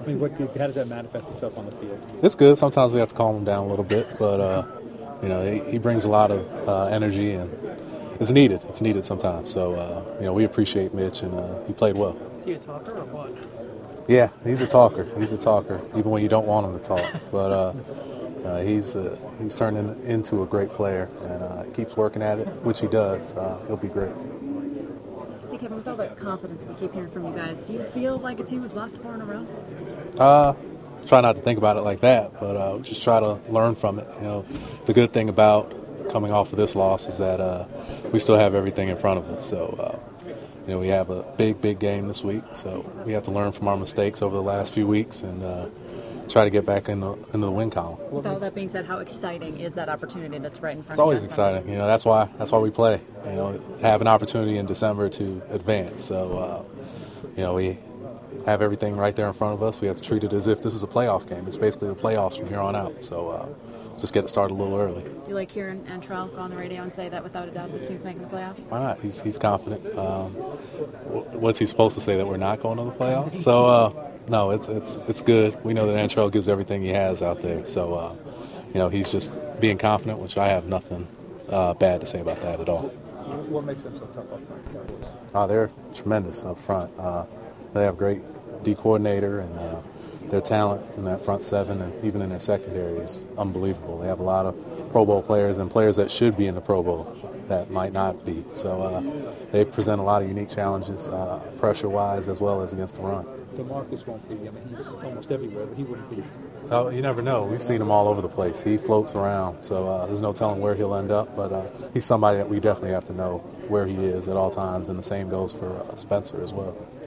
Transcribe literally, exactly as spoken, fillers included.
I mean, what, how does that manifest itself on the field? It's good. Sometimes we have to calm him down a little bit, but uh, you know, he, he brings a lot of uh, energy, and it's needed. It's needed sometimes. So uh, you know, we appreciate Mitch, and uh, he played well. Is he a talker or what? Yeah, he's a talker. He's a talker, even when you don't want him to talk. But uh, uh, he's uh, he's turned in, into a great player, and uh, keeps working at it, which he does. Uh, he'll be great. Hey, Kevin, with all the confidence we keep hearing from you guys, do you feel like a team has lost four in a row? Uh, try not to think about it like that, but uh, just try to learn from it. You know, the good thing about coming off of this loss is that uh, we still have everything in front of us. So, uh, you know, we have a big, big game this week. So we have to learn from our mistakes over the last few weeks and uh, try to get back in the, into the win column. With all that being said, how exciting is that opportunity that's right in front It's of you? always exciting. You know, that's why that's why we play. You know, have an opportunity in December to advance. So, uh, you know, we have everything right there in front of us. We have to treat it as if this is a playoff game. It's basically the playoffs from here on out. So uh, just get it started a little early. Do you like hearing Antrell go on the radio and say that without a doubt this team's making the playoffs? Why not? He's he's confident. Um, what's he supposed to say, that we're not going to the playoffs? So uh, no, it's it's it's good. We know that Antrell gives everything he has out there. So uh, you know, he's just being confident, which I have nothing uh, bad to say about that at all. What makes them so tough up front? Uh, they're tremendous up front. Uh, they have great D coordinator, and uh, their talent in that front seven and even in their secondary is unbelievable. They have a lot of Pro Bowl players and players that should be in the Pro Bowl that might not be. So uh, they present a lot of unique challenges, uh, pressure-wise as well as against the run. DeMarcus won't be. I mean, he's almost everywhere, but he wouldn't be. Oh, you never know. We've seen him all over the place. He floats around, so uh, there's no telling where he'll end up. But uh, he's somebody that we definitely have to know where he is at all times, and the same goes for uh, Spencer as well.